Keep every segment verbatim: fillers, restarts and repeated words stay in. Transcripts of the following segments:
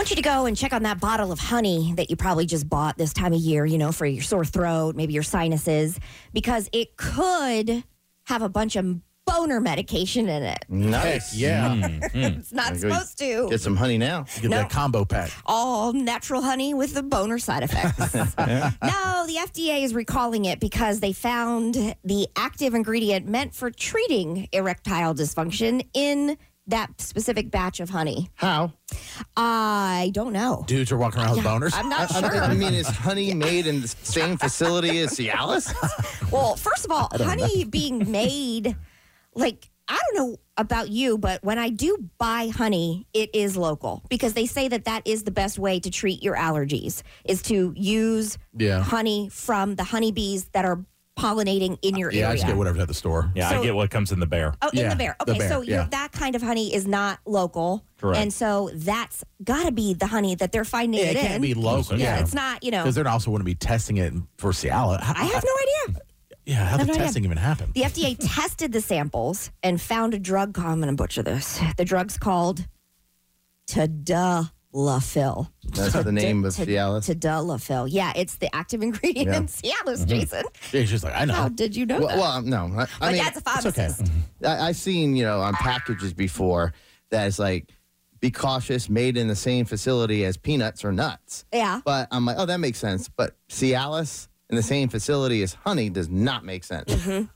want you to go and check on that bottle of honey that you probably just bought this time of year, you know, for your sore throat, maybe your sinuses, because it could have a bunch of boner medication in it. Nice. Heck, yeah. Mm, mm. It's not I go supposed to. Get some honey now. Get No. that combo pack. All natural honey with the boner side effects. No, the F D A is recalling it because they found the active ingredient meant for treating erectile dysfunction in that specific batch of honey. How? I don't know. Dudes are walking around with boners. I'm not I, sure. I mean, is honey made in the same facility as Cialis? Well, first of all, honey being made, like, I don't know about you, but when I do buy honey, it is local because they say that that is the best way to treat your allergies is to use Yeah. honey from the honeybees that are pollinating in your yeah, area. I just get whatever's at the store. Yeah, So- I get what comes in the bear. Oh, in Yeah, the bear. the Okay, bear, so you're, yeah. that kind of honey is not local. Correct. And so that's got to be the honey that they're finding Yeah, it, it can't in. be local. Yeah, Yeah. it's not, you know. Because they're also wouldn't be testing it for Cialis. How- I have no idea. Yeah, how I have the no idea. testing even happen? The F D A tested the samples and found a drug. I'm going to butcher this. The drug's called Tadalafil. That's the name of Tad- Cialis. Tadalafil. Yeah, it's the active ingredient Yeah. in Cialis, Jason. Yeah, it's just like, I know. How did you know Well, that? well, no. I, I My mean, dad's a it's okay. pharmacist. I, I've seen, you know, on packages before that it's like, be cautious, made in the same facility as peanuts or nuts. Yeah. But I'm like, oh, that makes sense. But Cialis in the same facility as honey does not make sense.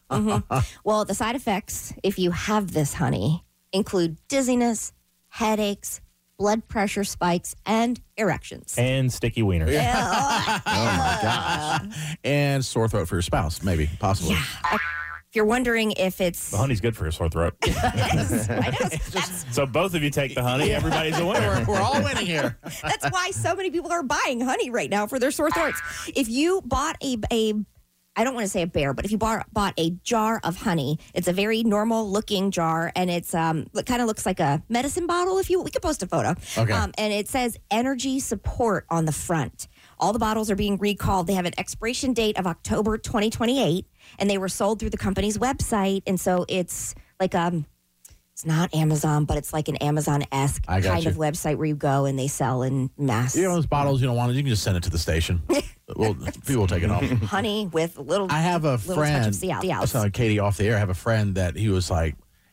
Well, the side effects, if you have this honey, include dizziness, headaches, blood pressure spikes, and erections. And sticky wieners. Yeah. Oh my gosh. And sore throat for your spouse, maybe, possibly. If you're wondering if it's... The honey's good for your sore throat. It is. I know. That's, So both of you take the honey. Everybody's a winner. We're all winning here. that's why so many people are buying honey right now for their sore throats. If you bought a... a I don't want to say a bear, but if you bought, bought a jar of honey, it's a very normal looking jar, and it's um it kind of looks like a medicine bottle. If you, we could post a photo. Okay. Um, and it says energy support on the front. All the bottles are being recalled. They have an expiration date of October twenty twenty-eight, and they were sold through the company's website. And so it's like um, it's not Amazon, but it's like an Amazon-esque I got kind you. of website where you go and they sell in mass You know those bottles you don't want, you can just send it to the station. Well, people will take it off. honey with little. I have a little friend. touch of Cialis. I was telling Katie off the air. I have a friend that he was like,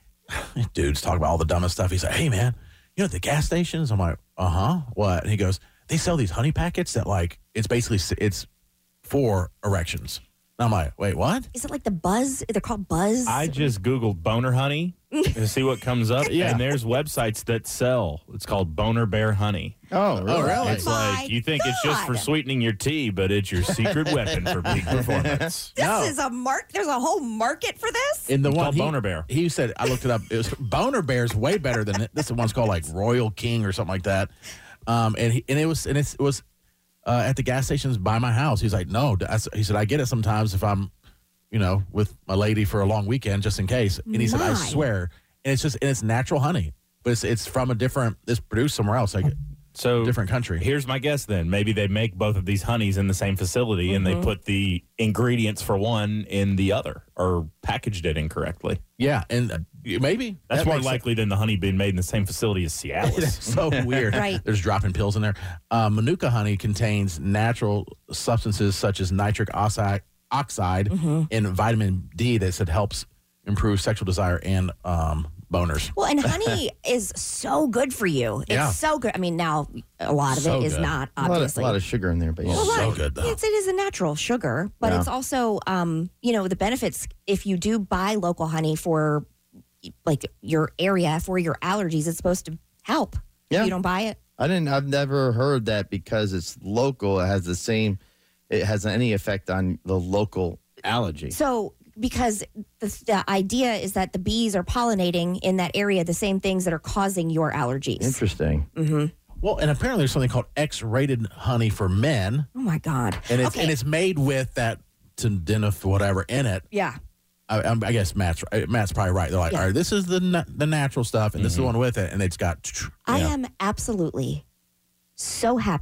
dudes talk about all the dumbest stuff. He's like, hey man, you know at the gas stations? I'm like, uh huh. What? And he goes, they sell these honey packets that like it's basically it's for erections. And I'm like, wait, what? Is it like the Buzz? They're called Buzz. I just Googled boner honey to see what comes up. Yeah. And there's websites that sell. It's called Boner Bear Honey. Oh, really? Oh, really? It's my like you think it's just for God. sweetening your tea, but it's your secret weapon for peak performance. this No. is a mark. There's a whole market for this. In the It's one called he, Boner Bear. He said, I looked it up. It was Boner Bear's way better than it. This one's called like Royal King or something like that. Um, and he, and it was and it's, it was uh, at the gas stations by my house. He's like, no. I s- He said, I get it sometimes if I'm, you know, with my lady for a long weekend, just in case. And he said, I My. swear, and it's just and it's natural honey, but it's it's from a different. It's produced somewhere else, like So different country. Here's my guess then. Maybe they make both of these honeys in the same facility and they put the ingredients for one in the other or packaged it incorrectly. Yeah, and uh, maybe That's that more makes likely than the honey being made in the same facility as sense. Cialis. It's so weird. Right. There's dropping pills in there. Uh, Manuka honey contains natural substances such as nitric oxide, oxide and vitamin D that said helps improve sexual desire and um, boners. Well, and honey is so good for you. It's Yeah. so good. I mean, now a lot of So it is good. not A lot, of, obviously. a lot of sugar in there, but yeah. Well, So right. good, though. It's, it is a natural sugar, but Yeah. it's also, um, you know, the benefits if you do buy local honey for like your area for your allergies, it's supposed to help. Yeah. If you don't buy it. I didn't. I've never heard that because it's local. It has the same. It has any effect on the local allergy. So, because the, the idea is that the bees are pollinating in that area the same things that are causing your allergies. Interesting. Well, and apparently there's something called X-rated honey for men, Oh my God. and it's okay. and it's made with that tendinif whatever in it. yeah. I, I'm- I guess Matt's uh, Matt's probably right. They're like, Yeah. all right, this is the na- the natural stuff, and this is the one with it, and it's got. I yeah. am absolutely so happy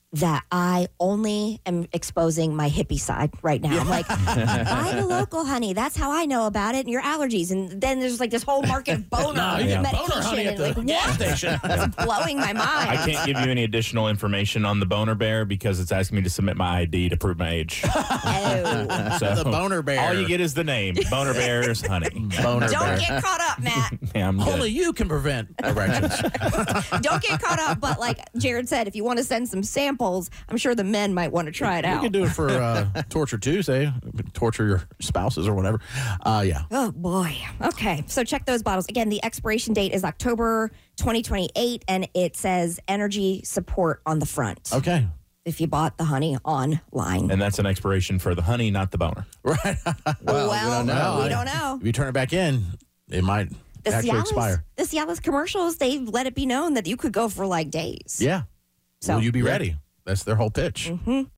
that I only am exposing my hippie side right now. I'm like, buy the local honey. That's how I know about it and your allergies. And then there's like this whole market of boner No, you get medication. boner honey at and the like, gas what? station. It's blowing my mind. I can't give you any additional information on the boner bear because it's asking me to submit my I D to prove my age. Oh. So The boner bear. All you get is the name. Boner Bears Honey. Boner Don't bear. get caught up, Matt. Yeah, I'm Only good. you can prevent erections. Don't get caught up. But like Jared said, if you want to send some samples, I'm sure the men might want to try it You out. can do it for uh, Torture Tuesday. Torture your spouses or whatever. Uh, yeah. Oh, boy. Okay. So check those bottles. Again, the expiration date is October twenty twenty-eight, and it says energy support on the front Okay. if you bought the honey online. And that's an expiration for the honey, not the boner. Right. Well, we don't know. we don't know. If you turn it back in, it might The actually Cialis, expire. the Cialis commercials, they've let it be known that you could go for like days. Yeah. So- Will you be ready? That's their whole pitch.